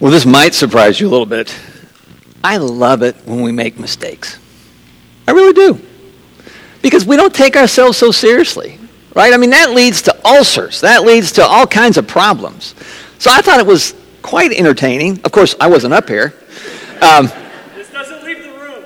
Well, this might surprise you a little bit. I love it when we make mistakes. I really do. Because we don't take ourselves so seriously, right? I mean, that leads to ulcers. That leads to all kinds of problems. So I thought it was quite entertaining. Of course, I wasn't up here. This doesn't leave the room.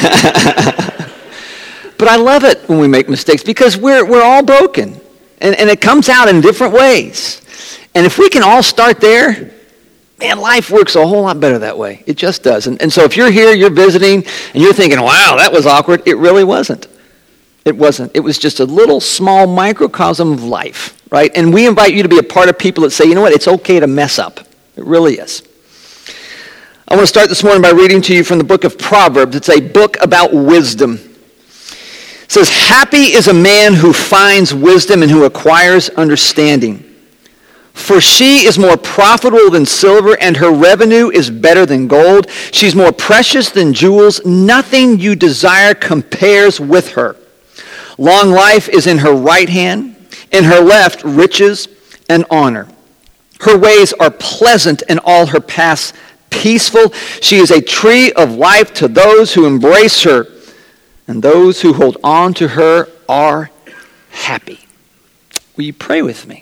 But I love it when we make mistakes because we're all broken. And it comes out in different ways. And if we can all start there, man, life works a whole lot better that way. It just does. And so if you're here, you're visiting, and you're thinking, wow, that was awkward. It really wasn't. It wasn't. It was just a little small microcosm of life, right? And we invite you to be a part of people that say, you know what, it's okay to mess up. It really is. I want to start this morning by reading to you from the book of Proverbs. It's a book about wisdom. It says, happy is a man who finds wisdom and who acquires understanding. For she is more profitable than silver, and her revenue is better than gold. She's more precious than jewels. Nothing you desire compares with her. Long life is in her right hand, in her left riches and honor. Her ways are pleasant, and all her paths peaceful. She is a tree of life to those who embrace her, and those who hold on to her are happy. Will you pray with me?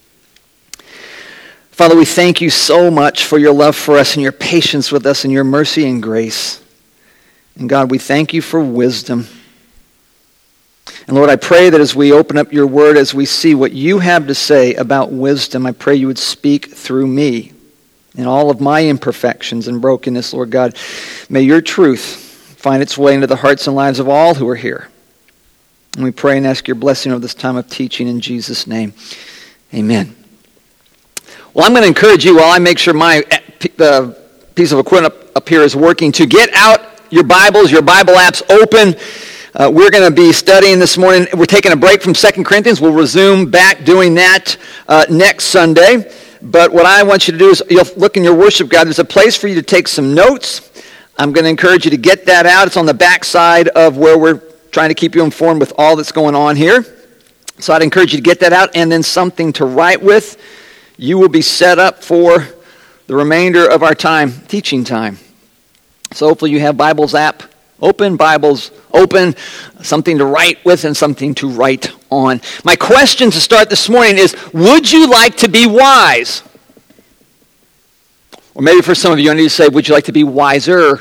Father, we thank you so much for your love for us and your patience with us and your mercy and grace. And God, we thank you for wisdom. And Lord, I pray that as we open up your word, as we see what you have to say about wisdom, I pray you would speak through me in all of my imperfections and brokenness, Lord God. May your truth find its way into the hearts and lives of all who are here. And we pray and ask your blessing over this time of teaching in Jesus' name. Amen. Well, I'm going to encourage you while I make sure my piece of equipment up here is working to get out your Bibles, your Bible apps open. We're going to be studying this morning. We're taking a break from 2 Corinthians. We'll resume back doing that next Sunday. But what I want you to do is you'll look in your worship guide. There's a place for you to take some notes. I'm going to encourage you to get that out. It's on the back side of where we're trying to keep you informed with all that's going on here. So I'd encourage you to get that out and then something to write with. You will be set up for the remainder of our time, teaching time. So hopefully you have Bibles app open, Bibles open, something to write with and something to write on. My question to start this morning is, would you like to be wise? Or maybe for some of you, I need to say, would you like to be wiser?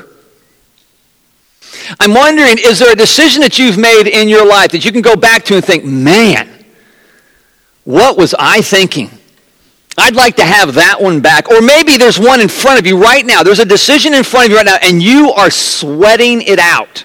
I'm wondering, is there a decision that you've made in your life that you can go back to and think, man, what was I thinking? I'd like to have that one back. Or maybe there's one in front of you right now. There's a decision in front of you right now, and you are sweating it out.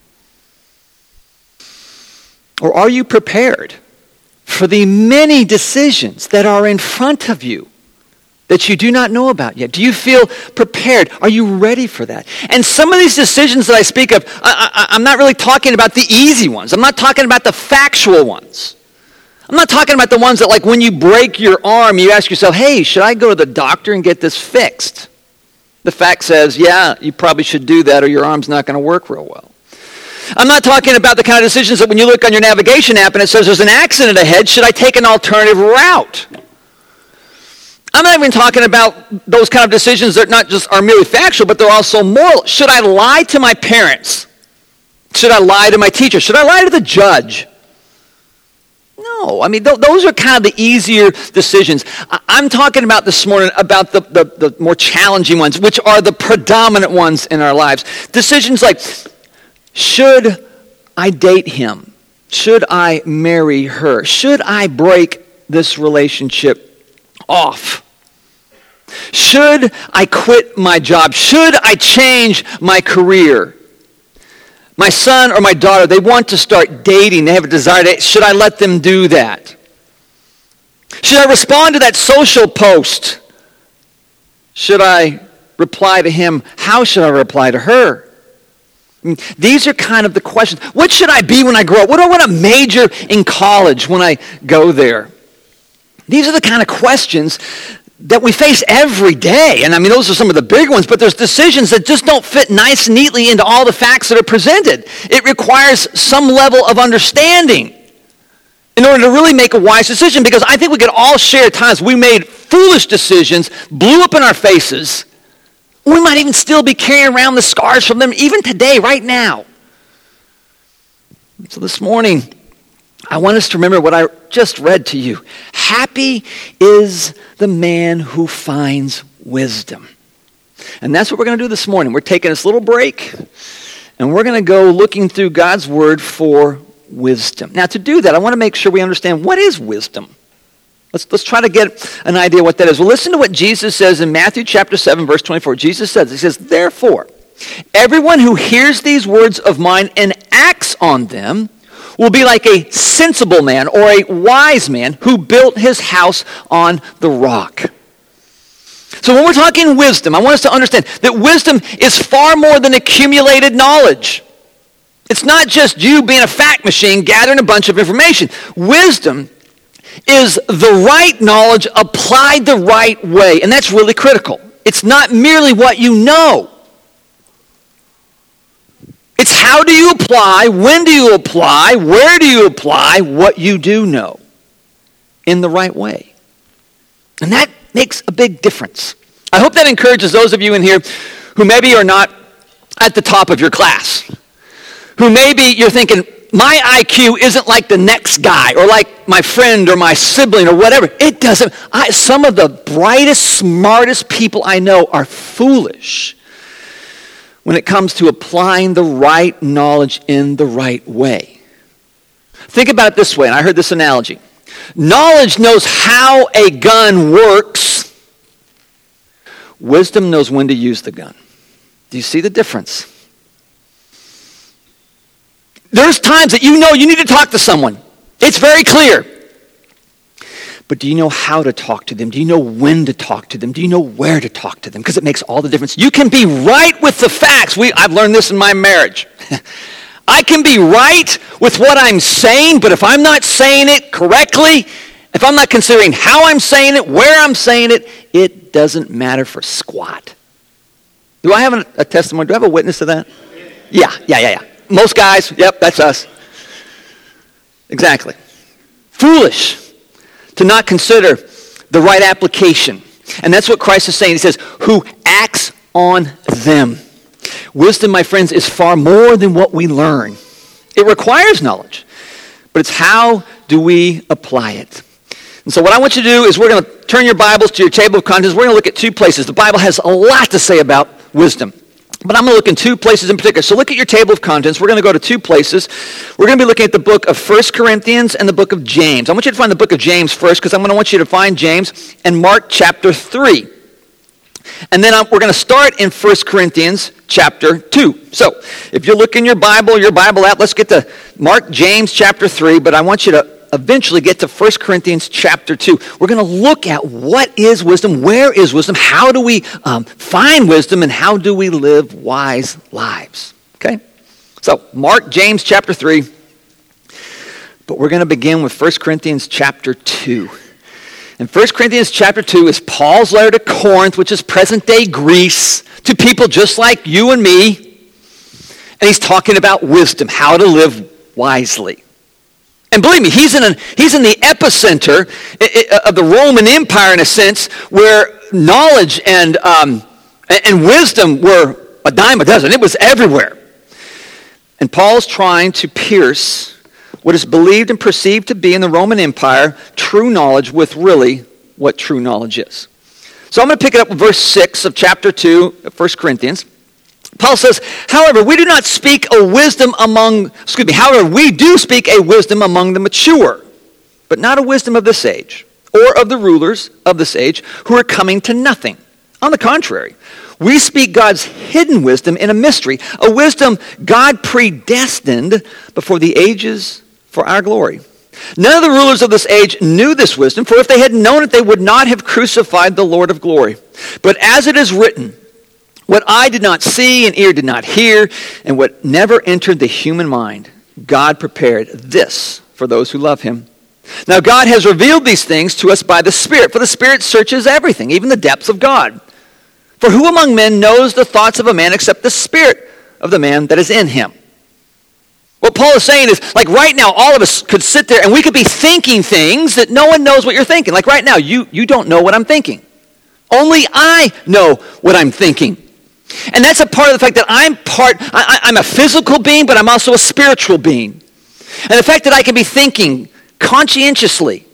Or are you prepared for the many decisions that are in front of you that you do not know about yet? Do you feel prepared? Are you ready for that? And some of these decisions that I speak of, I'm not really talking about the easy ones. I'm not talking about the factual ones. I'm not talking about the ones that, like, when you break your arm, you ask yourself, hey, should I go to the doctor and get this fixed? The fact says, yeah, you probably should do that or your arm's not going to work real well. I'm not talking about the kind of decisions that when you look on your navigation app and it says there's an accident ahead, should I take an alternative route? I'm not even talking about those kind of decisions that not just are merely factual, but they're also moral. Should I lie to my parents? Should I lie to my teacher? Should I lie to the judge? No, I mean, those are kind of the easier decisions. I'm talking about this morning about the more challenging ones, which are the predominant ones in our lives. Decisions like, should I date him? Should I marry her? Should I break this relationship off? Should I quit my job? Should I change my career? My son or my daughter, they want to start dating. They have a desire to, should I let them do that? Should I respond to that social post? Should I reply to him? How should I reply to her? These are kind of the questions. What should I be when I grow up? What do I want to major in college when I go there? These are the kind of questions that we face every day. And I mean, those are some of the big ones, but there's decisions that just don't fit nice and neatly into all the facts that are presented. It requires some level of understanding in order to really make a wise decision, because I think we could all share times we made foolish decisions, blew up in our faces, We might even still be carrying around the scars from them, even today, right now. So this morning, I want us to remember what I just read to you. Happy is the man who finds wisdom. And that's what we're going to do this morning. We're taking this little break, and we're going to go looking through God's word for wisdom. Now, to do that, I want to make sure we understand what is wisdom. Let's try to get an idea what that is. Well, listen to what Jesus says in Matthew chapter 7, verse 24. Jesus says, therefore, everyone who hears these words of mine and acts on them will be like a sensible man or a wise man who built his house on the rock. So when we're talking wisdom, I want us to understand that wisdom is far more than accumulated knowledge. It's not just you being a fact machine gathering a bunch of information. Wisdom is the right knowledge applied the right way, and that's really critical. It's not merely what you know. It's how do you apply, when do you apply, where do you apply what you do know in the right way. And that makes a big difference. I hope that encourages those of you in here who maybe are not at the top of your class, who maybe you're thinking, my IQ isn't like the next guy or like my friend or my sibling or whatever. It doesn't. Some of the brightest, smartest people I know are foolish when it comes to applying the right knowledge in the right way. Think about it this way, and I heard this analogy. Knowledge knows how a gun works. Wisdom knows when to use the gun. Do you see the difference? There's times that you know you need to talk to someone. It's very clear. But do you know how to talk to them? Do you know when to talk to them? Do you know where to talk to them? Because it makes all the difference. You can be right with the facts. I've learned this in my marriage. I can be right with what I'm saying, but if I'm not saying it correctly, if I'm not considering how I'm saying it, where I'm saying it, it doesn't matter for squat. Do I have a testimony? Do I have a witness to that? Yeah. Most guys, yep, that's us. Exactly. Foolish to not consider the right application. And that's what Christ is saying. He says, who acts on them. Wisdom, my friends, is far more than what we learn. It requires knowledge, but it's how do we apply it. And so what I want you to do is we're going to turn your Bibles to your table of contents. We're going to look at two places. The Bible has a lot to say about wisdom. But I'm going to look in two places in particular. So look at your table of contents. We're going to go to two places. We're going to be looking at the book of 1 Corinthians and the book of James. I want you to find the book of James first because I'm going to want you to find James and Mark chapter 3. And then we're going to start in 1 Corinthians chapter 2. So if you look in your Bible app, let's get to Mark, James chapter 3. But I want you to eventually get to 1 Corinthians chapter 2. We're going to look at what is wisdom, where is wisdom, how do we find wisdom, and how do we live wise lives. Okay? So, Mark, James chapter 3. But we're going to begin with 1 Corinthians chapter 2. And 1 Corinthians chapter 2 is Paul's letter to Corinth, which is present-day Greece, to people just like you and me. And he's talking about wisdom, how to live wisely. And believe me, he's in the epicenter of the Roman Empire in a sense, where knowledge and wisdom were a dime a dozen. It was everywhere. And Paul's trying to pierce what is believed and perceived to be in the Roman Empire true knowledge with really what true knowledge is. So I'm going to pick it up with verse 6 of chapter 2 of 1 Corinthians. Paul says, however, we do speak a wisdom among the mature, but not a wisdom of this age, or of the rulers of this age, who are coming to nothing. On the contrary, we speak God's hidden wisdom in a mystery, a wisdom God predestined before the ages for our glory. None of the rulers of this age knew this wisdom, for if they had known it, they would not have crucified the Lord of glory. But as it is written, what eye did not see and ear did not hear, and what never entered the human mind, God prepared this for those who love him. Now God has revealed these things to us by the Spirit, for the Spirit searches everything, even the depths of God. For who among men knows the thoughts of a man except the spirit of the man that is in him? What Paul is saying is, like right now, all of us could sit there and we could be thinking things that no one knows what you're thinking. Like right now, you don't know what I'm thinking. Only I know what I'm thinking. And that's a part of the fact that I'm a physical being, but I'm also a spiritual being. And the fact that I can be thinking conscientiously,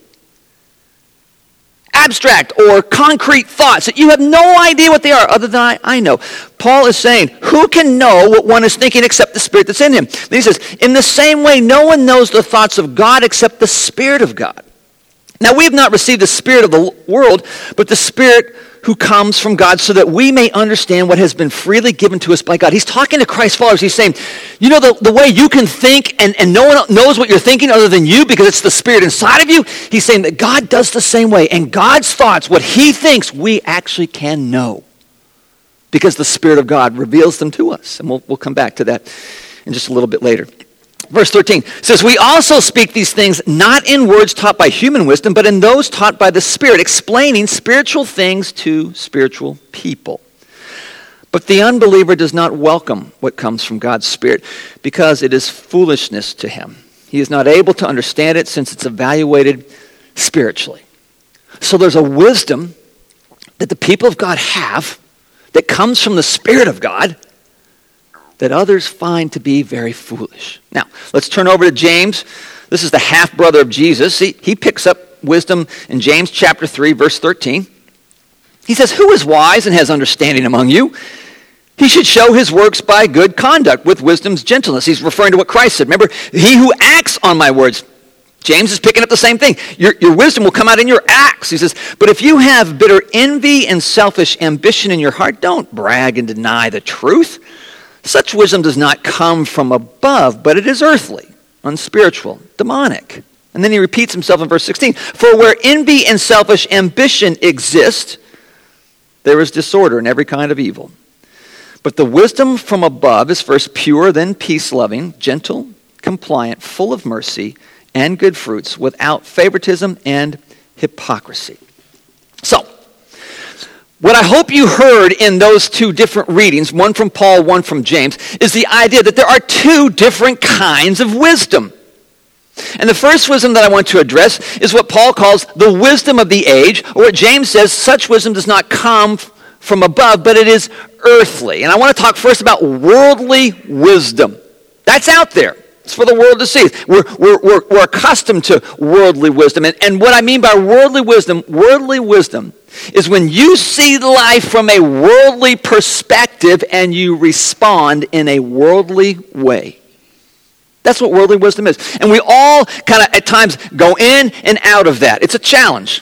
abstract or concrete thoughts that you have no idea what they are other than I know. Paul is saying, who can know what one is thinking except the Spirit that's in him? Then he says, in the same way, no one knows the thoughts of God except the Spirit of God. Now, we have not received the spirit of the world, but the Spirit who comes from God so that we may understand what has been freely given to us by God. He's talking to Christ followers. He's saying, you know the way you can think and no one knows what you're thinking other than you because it's the Spirit inside of you? He's saying that God does the same way. And God's thoughts, what he thinks, we actually can know because the Spirit of God reveals them to us. And we'll come back to that in just a little bit later. Verse 13 says, we also speak these things not in words taught by human wisdom, but in those taught by the Spirit, explaining spiritual things to spiritual people. But the unbeliever does not welcome what comes from God's Spirit because it is foolishness to him. He is not able to understand it since it's evaluated spiritually. So there's a wisdom that the people of God have that comes from the Spirit of God that others find to be very foolish. Now, let's turn over to James. This is the half-brother of Jesus. He picks up wisdom in James chapter 3, verse 13. He says, who is wise and has understanding among you? He should show his works by good conduct with wisdom's gentleness. He's referring to what Christ said. Remember, he who acts on my words. James is picking up the same thing. Your wisdom will come out in your acts. He says, but if you have bitter envy and selfish ambition in your heart, don't brag and deny the truth. Such wisdom does not come from above, but it is earthly, unspiritual, demonic. And then he repeats himself in verse 16. For where envy and selfish ambition exist, there is disorder and every kind of evil. But the wisdom from above is first pure, then peace-loving, gentle, compliant, full of mercy and good fruits, without favoritism and hypocrisy. So, what I hope you heard in those two different readings, one from Paul, one from James, is the idea that there are two different kinds of wisdom. And the first wisdom that I want to address is what Paul calls the wisdom of the age, or what James says, such wisdom does not come from above, but it is earthly. And I want to talk first about worldly wisdom. That's out there. It's for the world to see. We're accustomed to worldly wisdom. And what I mean by worldly wisdom is when you see life from a worldly perspective and you respond in a worldly way. That's what worldly wisdom is. And we all kind of at times go in and out of that. It's a challenge.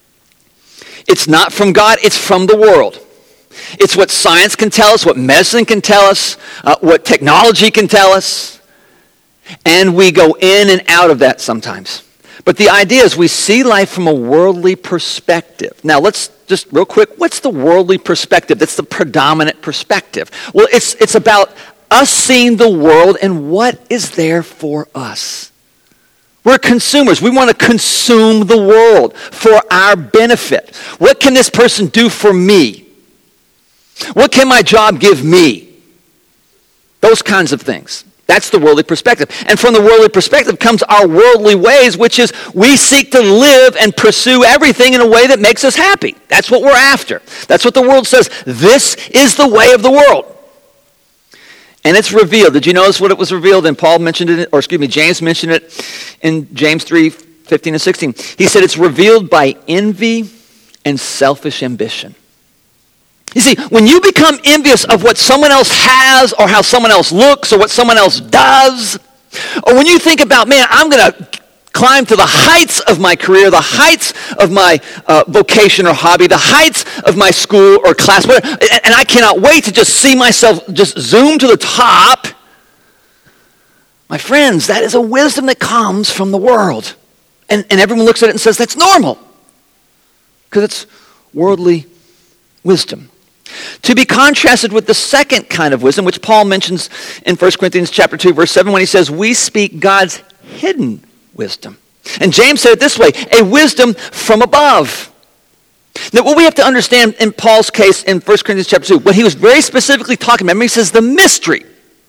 It's not from God, it's from the world. It's what science can tell us, what medicine can tell us, what technology can tell us. And we go in and out of that sometimes. But the idea is we see life from a worldly perspective. Now let's just real quick, what's the worldly perspective? That's the predominant perspective. Well, it's about us seeing the world and what is there for us. We're consumers. We want to consume the world for our benefit. What can this person do for me? What can my job give me? Those kinds of things. That's the worldly perspective. And from the worldly perspective comes our worldly ways, which is we seek to live and pursue everything in a way that makes us happy. That's what we're after. That's what the world says. This is the way of the world. And it's revealed. Did you notice what it was revealed? And Paul mentioned it, James mentioned it in James 3, 15 and 16. He said it's revealed by envy and selfish ambition. You see, when you become envious of what someone else has or how someone else looks or what someone else does, or when you think about, man, I'm going to climb to the heights of my career, the heights of my vocation or hobby, the heights of my school or class, whatever, and I cannot wait to just see myself just zoom to the top. My friends, that is a wisdom that comes from the world. And everyone looks at it and says, that's normal. Because it's worldly wisdom. To be contrasted with the second kind of wisdom, which Paul mentions in 1 Corinthians chapter 2, verse 7, when he says, we speak God's hidden wisdom. And James said it this way, a wisdom from above. Now, what we have to understand in Paul's case in 1 Corinthians chapter 2, what he was very specifically talking about, he says the mystery.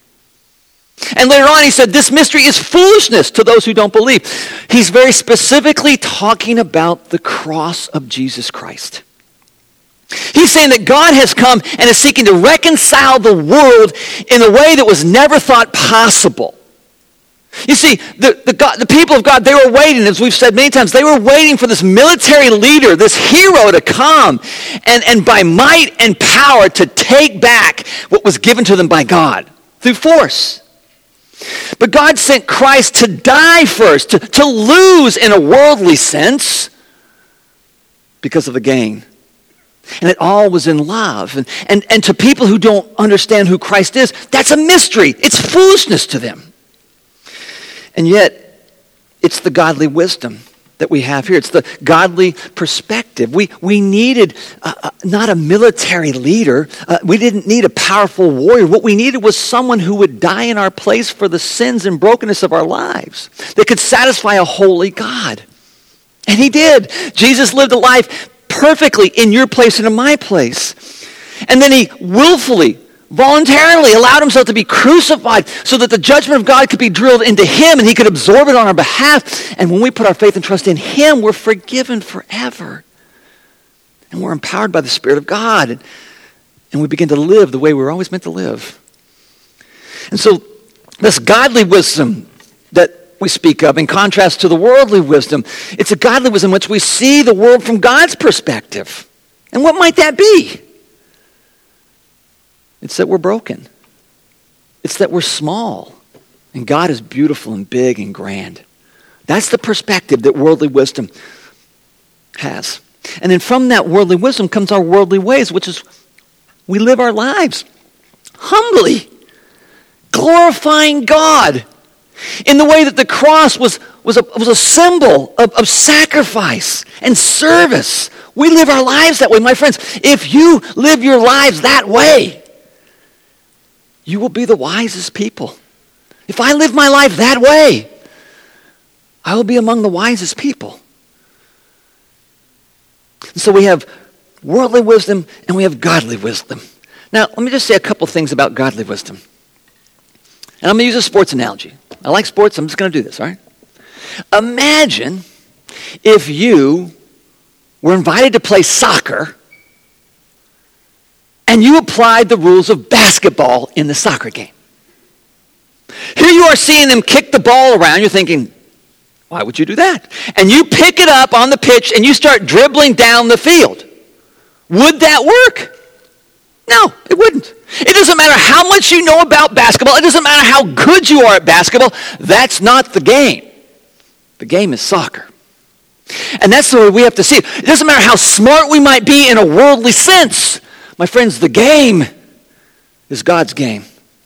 And later on he said, this mystery is foolishness to those who don't believe. He's very specifically talking about the cross of Jesus Christ. He's saying that God has come and is seeking to reconcile the world in a way that was never thought possible. You see, the people of God, they were waiting, as we've said many times, they were waiting for this military leader, this hero to come and by might and power to take back what was given to them by God through force. But God sent Christ to die first, to lose in a worldly sense because of the gain. And it all was in love. And to people who don't understand who Christ is, that's a mystery. It's foolishness to them. And yet, it's the godly wisdom that we have here. It's the godly perspective. We needed not a military leader. We didn't need a powerful warrior. What we needed was someone who would die in our place for the sins and brokenness of our lives, that could satisfy a holy God. And he did. Jesus lived a life perfectly in your place and in my place. And then he willfully, voluntarily allowed himself to be crucified so that the judgment of God could be drilled into him and he could absorb it on our behalf. And when we put our faith and trust in him, we're forgiven forever. And we're empowered by the Spirit of God. And we begin to live the way we were always meant to live. And so this godly wisdom that we speak of, in contrast to the worldly wisdom, it's a godly wisdom in which we see the world from God's perspective. And what might that be? It's that we're broken. It's that we're small. And God is beautiful and big and grand. That's the perspective that worldly wisdom has. And then from that worldly wisdom comes our worldly ways, which is we live our lives humbly, glorifying God in the way that the cross was a symbol of sacrifice and service. We live our lives that way. My friends, if you live your lives that way, you will be the wisest people. If I live my life that way, I will be among the wisest people. And so we have worldly wisdom and we have godly wisdom. Now, let me just say a couple things about godly wisdom. And I'm going to use a sports analogy. I like sports, I'm just going to do this, all right? Imagine if you were invited to play soccer and you applied the rules of basketball in the soccer game. Here you are seeing them kick the ball around. You're thinking, why would you do that? And you pick it up on the pitch and you start dribbling down the field. Would that work? No, it wouldn't. It doesn't matter how much you know about basketball. It doesn't matter how good you are at basketball. That's not the game. The game is soccer. And that's the way we have to see it. It doesn't matter how smart we might be in a worldly sense. My friends, the game is God's game.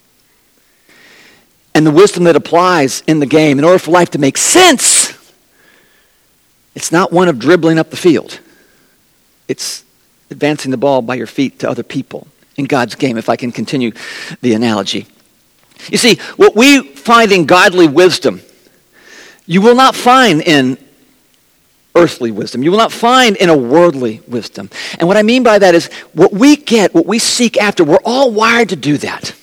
And the wisdom that applies in the game, in order for life to make sense, it's not one of dribbling up the field. It's advancing the ball by your feet to other people in God's game, if I can continue the analogy. You see, what we find in godly wisdom, you will not find in earthly wisdom. You will not find in a worldly wisdom. And what I mean by that is what we get, what we seek after, we're all wired to do that.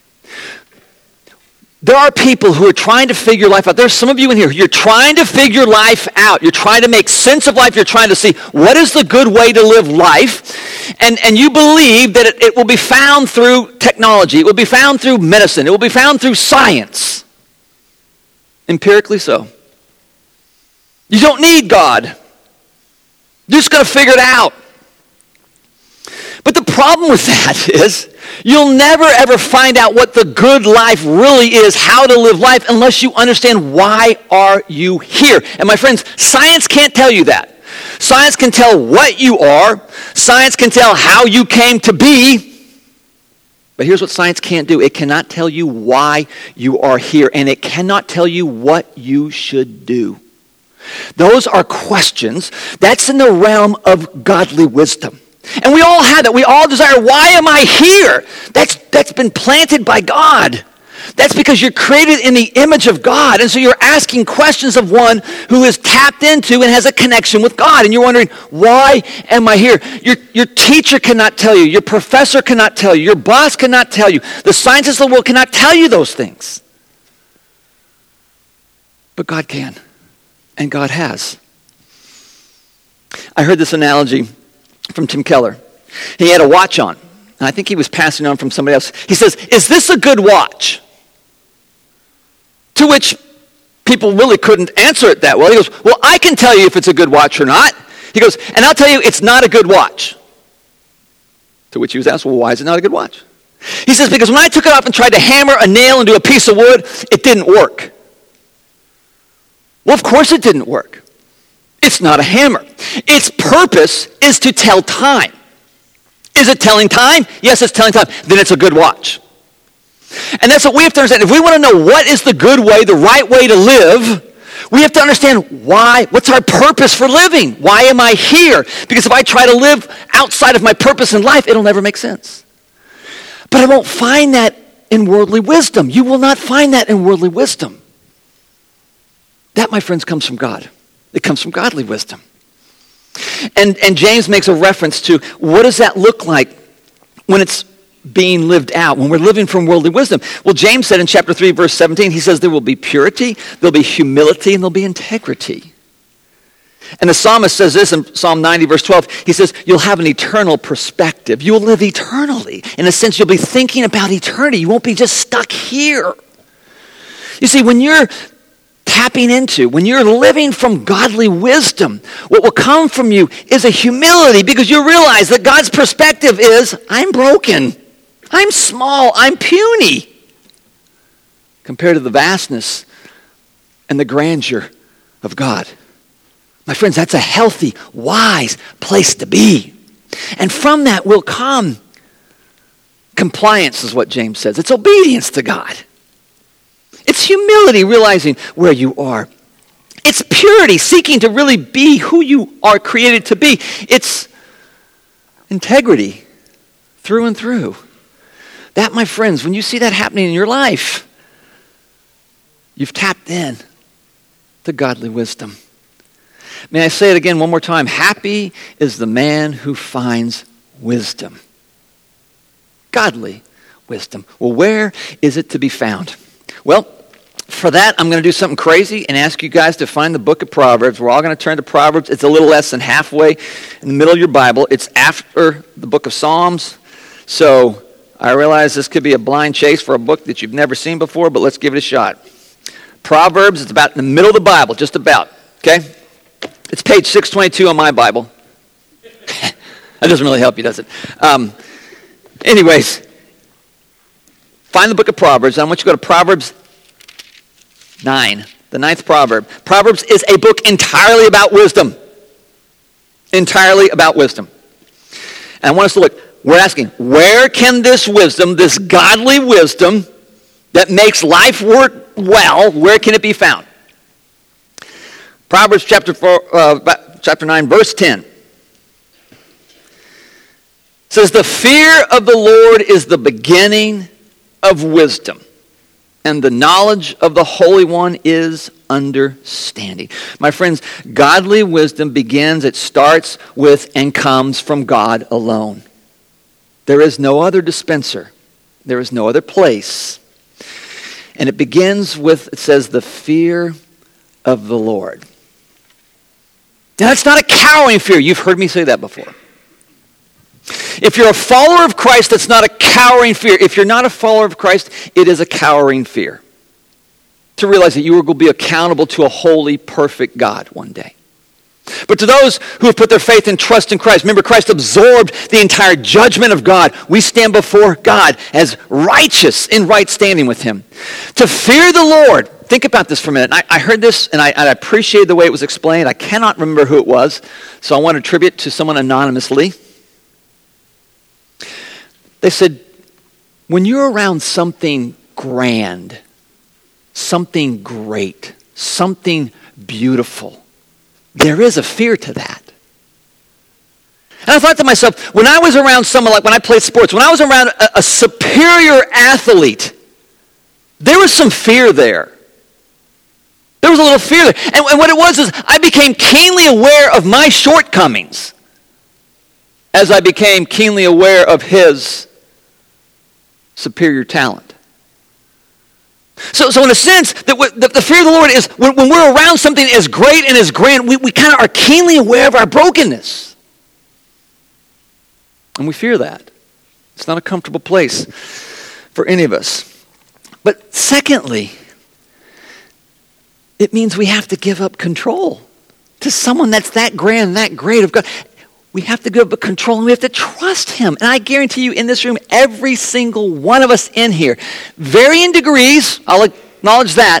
There are people who are trying to figure life out. There's some of you in here, you're trying to figure life out. You're trying to make sense of life. You're trying to see what is the good way to live life. And you believe that it will be found through technology. It will be found through medicine. It will be found through science. Empirically so. You don't need God. You're just going to figure it out. But the problem with that is you'll never ever find out what the good life really is, how to live life, unless you understand why are you here. And my friends, science can't tell you that. Science can tell what you are. Science can tell how you came to be. But here's what science can't do. It cannot tell you why you are here, and it cannot tell you what you should do. Those are questions. That's in the realm of godly wisdom. And we all have that. We all desire, why am I here? That's been planted by God. That's because you're created in the image of God. And so you're asking questions of one who is tapped into and has a connection with God. And you're wondering, why am I here? Your teacher cannot tell you. Your professor cannot tell you. Your boss cannot tell you. The scientists of the world cannot tell you those things. But God can. And God has. I heard this analogy from Tim Keller. He had a watch on. And I think he was passing on from somebody else. He says, "Is this a good watch?" To which people really couldn't answer it that well. He goes, "Well, I can tell you if it's a good watch or not." He goes, "And I'll tell you it's not a good watch." To which he was asked, "Well, why is it not a good watch?" He says, "Because when I took it off and tried to hammer a nail into a piece of wood, it didn't work." Well, of course it didn't work. It's not a hammer. Its purpose is to tell time. Is it telling time? Yes, it's telling time. Then it's a good watch. And that's what we have to understand. If we want to know what is the good way, the right way to live, we have to understand why. What's our purpose for living? Why am I here? Because if I try to live outside of my purpose in life, it'll never make sense. But I won't find that in worldly wisdom. You will not find that in worldly wisdom. That, my friends, comes from God. It comes from godly wisdom. And James makes a reference to what does that look like when it's being lived out, when we're living from worldly wisdom. Well, James said in chapter 3, verse 17, he says there will be purity, there'll be humility, and there'll be integrity. And the psalmist says this in Psalm 90, verse 12. He says, you'll have an eternal perspective. You'll live eternally. In a sense, you'll be thinking about eternity. You won't be just stuck here. You see, when you're tapping into, when you're living from godly wisdom, what will come from you is a humility, because you realize that God's perspective is, I'm broken, I'm small, I'm puny, compared to the vastness and the grandeur of God. My friends, that's a healthy, wise place to be. And from that will come compliance, is what James says. It's obedience to God. It's humility, realizing where you are. It's purity, seeking to really be who you are created to be. It's integrity through and through. That, my friends, when you see that happening in your life, you've tapped in to godly wisdom. May I say it again one more time? Happy is the man who finds wisdom. Godly wisdom. Well, where is it to be found? Well, for that, I'm going to do something crazy and ask you guys to find the book of Proverbs. We're all going to turn to Proverbs. It's a little less than halfway in the middle of your Bible. It's after the book of Psalms. So I realize this could be a blind chase for a book that you've never seen before, but let's give it a shot. Proverbs, it's about in the middle of the Bible, just about, okay? It's page 622 on my Bible. That doesn't really help you, does it? Anyways, find the book of Proverbs. I want you to go to Proverbs 9, the 9th proverb. Proverbs is a book entirely about wisdom. Entirely about wisdom. And I want us to look. We're asking, where can this wisdom, this godly wisdom that makes life work well, where can it be found? Proverbs chapter 9, verse 10. Says, the fear of the Lord is the beginning of wisdom, and the knowledge of the Holy One is understanding. My friends, godly wisdom begins, it starts with and comes from God alone. There is no other dispenser. There is no other place. And it begins with, it says, the fear of the Lord. Now, that's not a cowering fear. You've heard me say that before. If you're a follower of Christ, that's not a cowering fear. If you're not a follower of Christ, it is a cowering fear. To realize that you are going to be accountable to a holy, perfect God one day. But to those who have put their faith and trust in Christ, remember, Christ absorbed the entire judgment of God. We stand before God as righteous, in right standing with Him. To fear the Lord. Think about this for a minute. I heard this, and I appreciate the way it was explained. I cannot remember who it was, so I want to attribute to someone anonymously. They said, when you're around something grand, something great, something beautiful, there is a fear to that. And I thought to myself, when I was around someone, like when I played sports, when I was around a superior athlete, there was some fear there. There was a little fear there. And what it was is I became keenly aware of my shortcomings as I became keenly aware of his superior talent. So in a sense, the fear of the Lord is when we're around something as great and as grand, we kind of are keenly aware of our brokenness. And we fear that. It's not a comfortable place for any of us. But secondly, it means we have to give up control to someone that's that grand, that great of God. We have to give up control and we have to trust him. And I guarantee you in this room, every single one of us in here, varying degrees, I'll acknowledge that,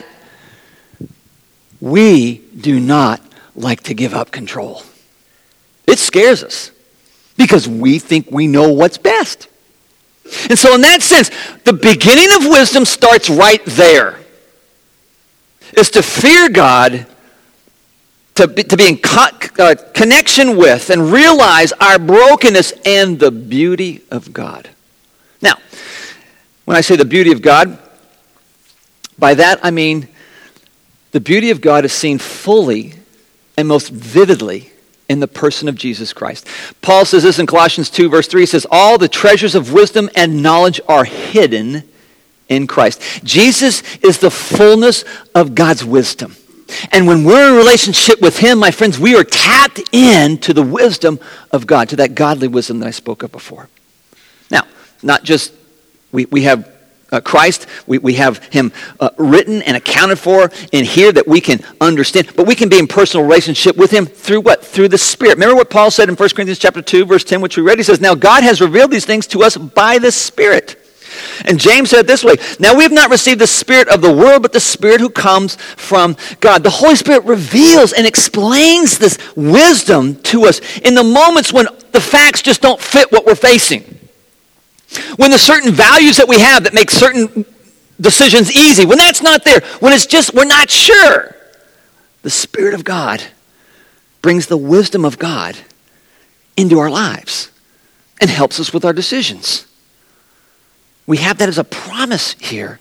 we do not like to give up control. It scares us because we think we know what's best. And so in that sense, the beginning of wisdom starts right there. It's to fear God, to be in connection with and realize our brokenness and the beauty of God. Now, when I say the beauty of God, by that I mean the beauty of God is seen fully and most vividly in the person of Jesus Christ. Paul says this in Colossians 2, verse 3. He says, all the treasures of wisdom and knowledge are hidden in Christ. Jesus is the fullness of God's wisdom. And when we're in a relationship with him, my friends, we are tapped into the wisdom of God, to that godly wisdom that I spoke of before. Now, not just we have Christ, we have him written and accounted for in here that we can understand, but we can be in personal relationship with him through what? Through the Spirit. Remember what Paul said in 1 Corinthians chapter 2, verse 10, which we read? He says, now God has revealed these things to us by the Spirit. And James said it this way, now we have not received the spirit of the world, but the Spirit who comes from God. The Holy Spirit reveals and explains this wisdom to us in the moments when the facts just don't fit what we're facing. When the certain values that we have that make certain decisions easy, when that's not there, when it's just, we're not sure, the Spirit of God brings the wisdom of God into our lives and helps us with our decisions. We have that as a promise here.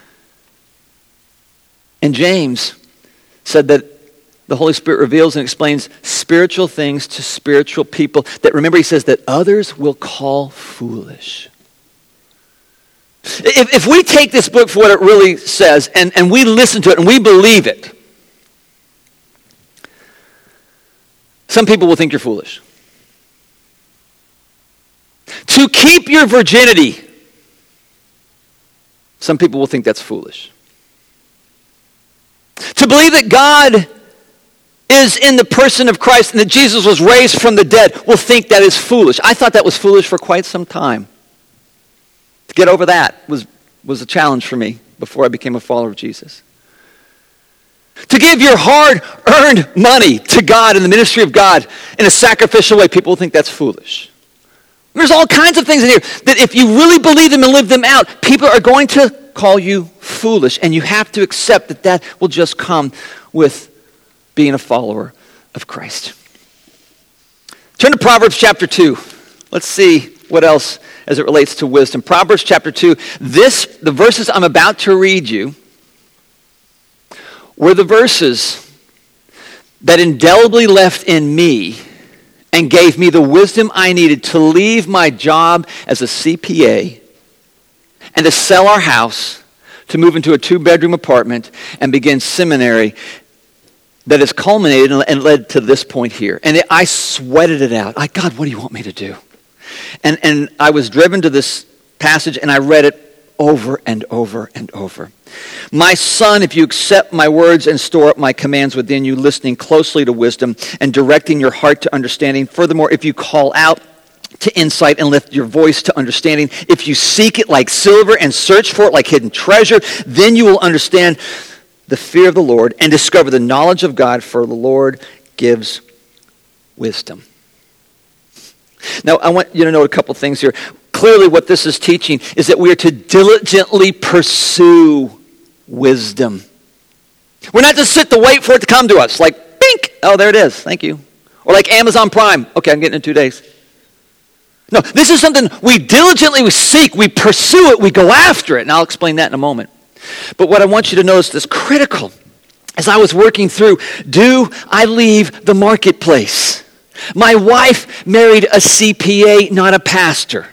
And James said that the Holy Spirit reveals and explains spiritual things to spiritual people that, remember, he says that others will call foolish. If we take this book for what it really says and we listen to it and we believe it, some people will think you're foolish. To keep your virginity, some people will think that's foolish. To believe that God is in the person of Christ and that Jesus was raised from the dead will think that is foolish. I thought that was foolish for quite some time. To get over that was a challenge for me before I became a follower of Jesus. To give your hard-earned money to God in the ministry of God in a sacrificial way, people will think that's foolish. There's all kinds of things in here that if you really believe them and live them out, people are going to call you foolish. And you have to accept that that will just come with being a follower of Christ. Turn to Proverbs chapter 2. Let's see what else as it relates to wisdom. Proverbs chapter 2. The verses I'm about to read you were the verses that indelibly left in me and gave me the wisdom I needed to leave my job as a CPA and to sell our house, to move into a 2-bedroom apartment and begin seminary that has culminated and led to this point here. And I sweated it out. God, what do you want me to do? And I was driven to this passage and I read it over and over and over. My son, if you accept my words and store up my commands within you, listening closely to wisdom and directing your heart to understanding. Furthermore, if you call out to insight and lift your voice to understanding, if you seek it like silver and search for it like hidden treasure, then you will understand the fear of the Lord and discover the knowledge of God, for the Lord gives wisdom. Now, I want you to know a couple things here. Clearly, what this is teaching is that we are to diligently pursue wisdom. We're not to sit to wait for it to come to us, like, bink, oh, there it is, thank you. Or like Amazon Prime, okay, I'm getting it in 2 days. No, this is something we diligently seek, we pursue it, we go after it, and I'll explain that in a moment. But what I want you to notice that's critical, as I was working through, do I leave the marketplace? My wife married a CPA, not a pastor.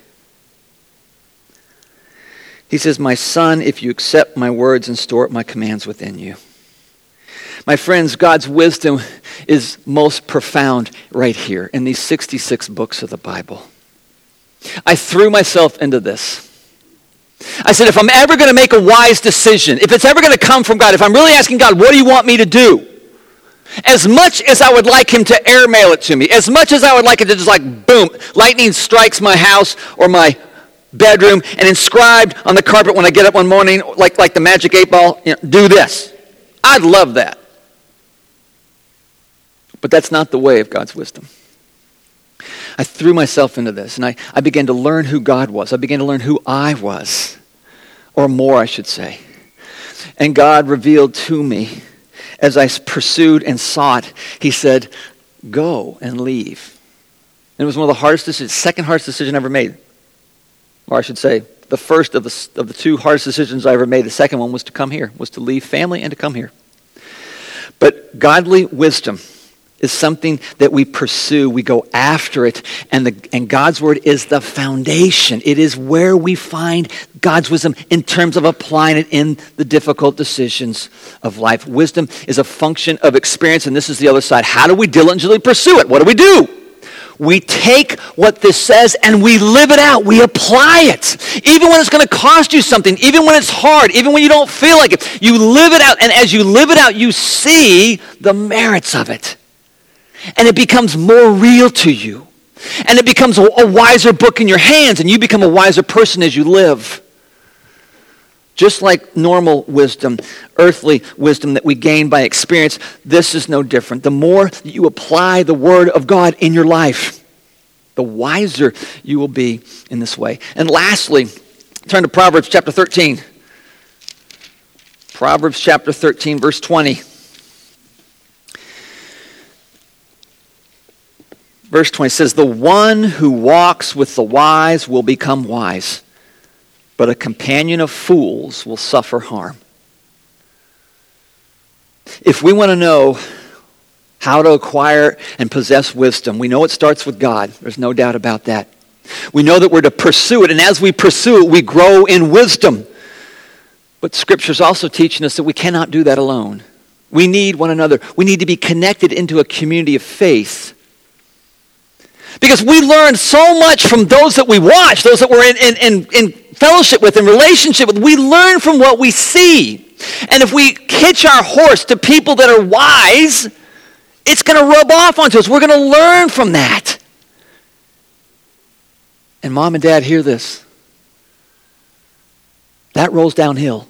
He says, my son, if you accept my words and store up my commands within you. My friends, God's wisdom is most profound right here in these 66 books of the Bible. I threw myself into this. I said, if I'm ever going to make a wise decision, if it's ever going to come from God, if I'm really asking God, what do you want me to do? As much as I would like him to airmail it to me, as much as I would like it to just like, boom, lightning strikes my house or my bedroom and inscribed on the carpet when I get up one morning, like the magic 8-ball, do this. I'd love that. But that's not the way of God's wisdom. I threw myself into this, and I began to learn who God was. I began to learn who I was, or more, I should say. And God revealed to me, as I pursued and sought, he said, go and leave. And it was one of the hardest decisions, second hardest decision I ever made. Or I should say, the first of the two hardest decisions I ever made. The second one was to come here, was to leave family and to come here. But godly wisdom is something that we pursue. We go after it. And God's word is the foundation. It is where we find God's wisdom in terms of applying it in the difficult decisions of life. Wisdom is a function of experience, and this is the other side. How do we diligently pursue it? What do? We take what this says and we live it out. We apply it. Even when it's going to cost you something, even when it's hard, even when you don't feel like it, you live it out. And as you live it out, you see the merits of it. And it becomes more real to you. And it becomes a wiser book in your hands, and you become a wiser person as you live. Just like normal wisdom, earthly wisdom that we gain by experience, this is no different. The more you apply the word of God in your life, the wiser you will be in this way. And lastly, turn to Proverbs chapter 13. Proverbs chapter 13, verse 20. Verse 20 says, the one who walks with the wise will become wise, but a companion of fools will suffer harm. If we want to know how to acquire and possess wisdom, we know it starts with God. There's no doubt about that. We know that we're to pursue it, and as we pursue it, we grow in wisdom. But Scripture's also teaching us that we cannot do that alone. We need one another. We need to be connected into a community of faith. Because we learn so much from those that we watch, those that we're in fellowship with, in relationship with. We learn from what we see. And if we hitch our horse to people that are wise, it's going to rub off onto us. We're going to learn from that. And mom and dad, hear this. That rolls downhill.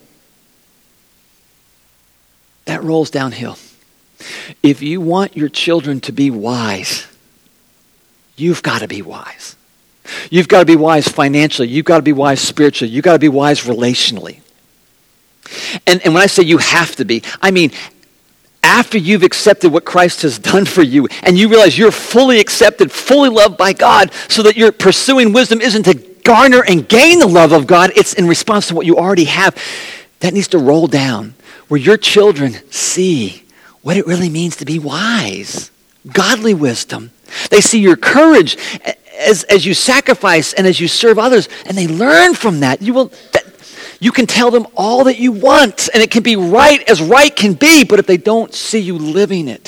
That rolls downhill. If you want your children to be wise, you've got to be wise. You've got to be wise financially. You've got to be wise spiritually. You've got to be wise relationally. And when I say you have to be, I mean after you've accepted what Christ has done for you and you realize you're fully accepted, fully loved by God, so that you're pursuing wisdom isn't to garner and gain the love of God, it's in response to what you already have. That needs to roll down where your children see what it really means to be wise. Godly wisdom. They see your courage as you sacrifice and as you serve others, and they learn from that. You can tell them all that you want, and it can be right as right can be, but if they don't see you living it,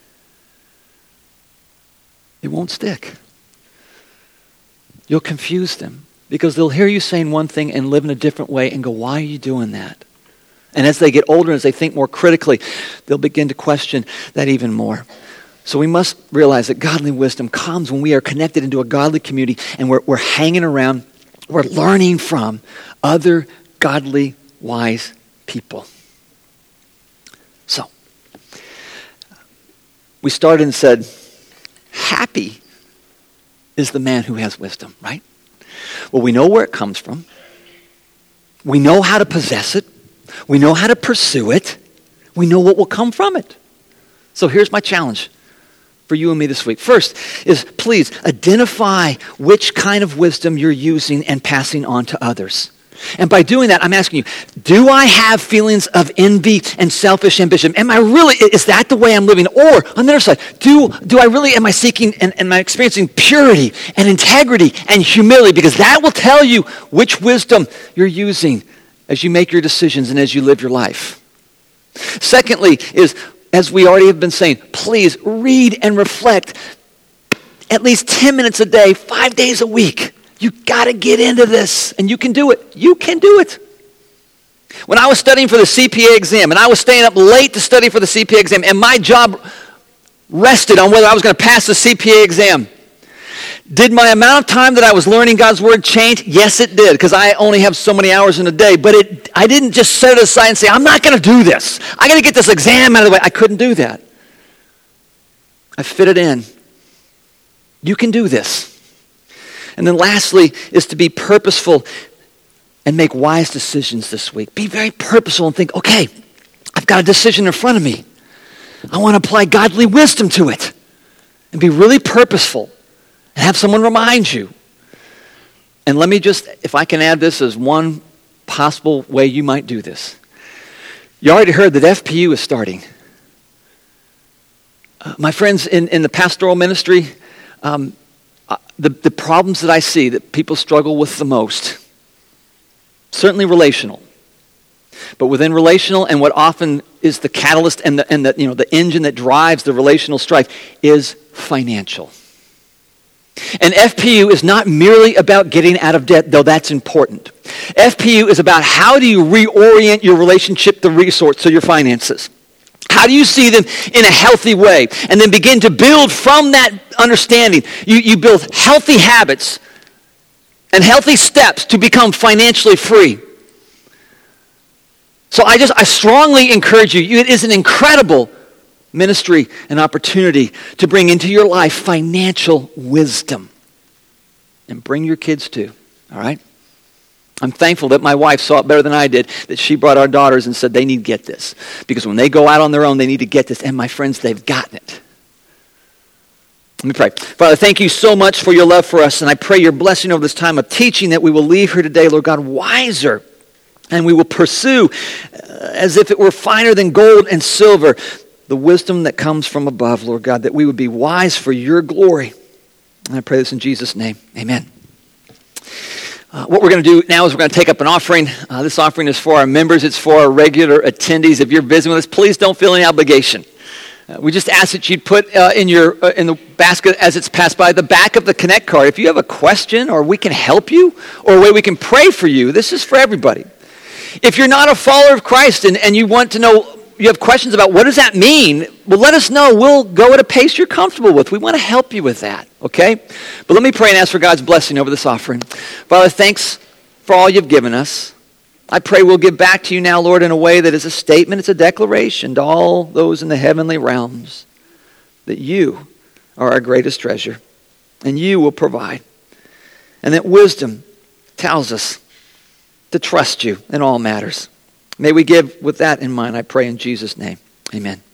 it won't stick. You'll confuse them because they'll hear you saying one thing and live in a different way and go, why are you doing that? And as they get older, as they think more critically, they'll begin to question that even more. So we must realize that godly wisdom comes when we are connected into a godly community and we're hanging around, we're learning from other godly, wise people. So, we started and said, happy is the man who has wisdom, right? Well, we know where it comes from. We know how to possess it. We know how to pursue it. We know what will come from it. So here's my challenge for you and me this week. First is please identify which kind of wisdom you're using and passing on to others. And by doing that, I'm asking you, do I have feelings of envy and selfish ambition? Is that the way I'm living? Or on the other side, am I seeking and am I experiencing purity and integrity and humility? Because that will tell you which wisdom you're using as you make your decisions and as you live your life. Secondly is, as we already have been saying, please read and reflect at least 10 minutes a day, 5 days a week. You got to get into this, and you can do it. You can do it. When I was studying for the CPA exam, and I was staying up late to study for the CPA exam, and my job rested on whether I was going to pass the CPA exam, did my amount of time that I was learning God's Word change? Yes, it did, because I only have so many hours in a day. But I didn't just set it aside and say, I'm not going to do this. I got to get this exam out of the way. I couldn't do that. I fit it in. You can do this. And then lastly is to be purposeful and make wise decisions this week. Be very purposeful and think, okay, I've got a decision in front of me. I want to apply godly wisdom to it. And be really purposeful. And have someone remind you. And let me just, if I can add this as one possible way you might do this. You already heard that FPU is starting. My friends in the pastoral ministry, the problems that I see that people struggle with the most, certainly relational. But within relational, and what often is the catalyst and the engine that drives the relational strife is financial. And FPU is not merely about getting out of debt, though that's important. FPU is about how do you reorient your relationship to resource, to your finances. How do you see them in a healthy way? And then begin to build from that understanding. You build healthy habits and healthy steps to become financially free. So I strongly encourage you. It is an incredible ministry and opportunity to bring into your life financial wisdom. And bring your kids too, all right? I'm thankful that my wife saw it better than I did, that she brought our daughters and said they need to get this. Because when they go out on their own, they need to get this. And my friends, they've gotten it. Let me pray. Father, thank you so much for your love for us. And I pray your blessing over this time of teaching that we will leave here today, Lord God, wiser. And we will pursue, as if it were finer than gold and silver, the wisdom that comes from above, Lord God, that we would be wise for your glory. And I pray this in Jesus' name. Amen. What we're going to do now is we're going to take up an offering. This offering is for our members. It's for our regular attendees. If you're visiting with us, please don't feel any obligation. We just ask that you'd put in the basket as it's passed by the back of the Connect card. If you have a question or we can help you or a way we can pray for you, this is for everybody. If you're not a follower of Christ and you want to know, you have questions about what does that mean, well, let us know. We'll go at a pace you're comfortable with. We want to help you with that, okay? But let me pray and ask for God's blessing over this offering. Father, thanks for all you've given us. I pray we'll give back to you now, Lord, in a way that is a statement, it's a declaration to all those in the heavenly realms that you are our greatest treasure and you will provide. And that wisdom tells us to trust you in all matters. May we give with that in mind, I pray in Jesus' name. Amen.